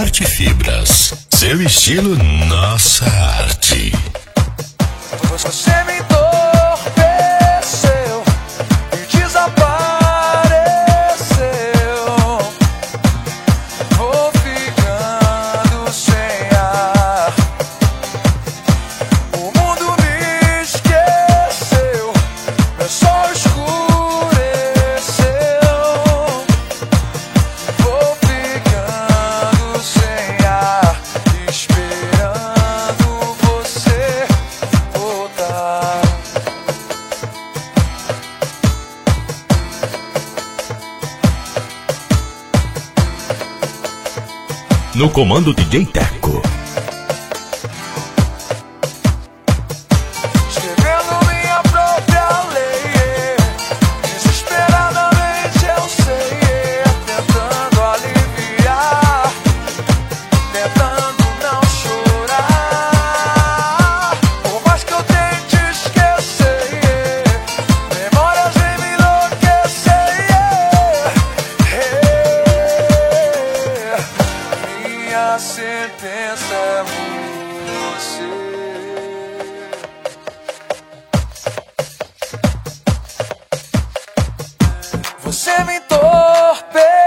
Forte Fibras. Seu estilo, nossa arte. Você me entorpeceu e desapareceu. Vou ficando sem ar. O mundo me esqueceu, meu sol escureceu. Vou ficando sem ar, esperando você voltar. No comando DJ Teco. Escrevendo minha própria lei, desesperadamente eu sei, tentando aliviar, tentando não chorar. Por mais que eu tente esquecer, memórias vêm me enlouquecer. Minha sentença é você. Você me entorpeceu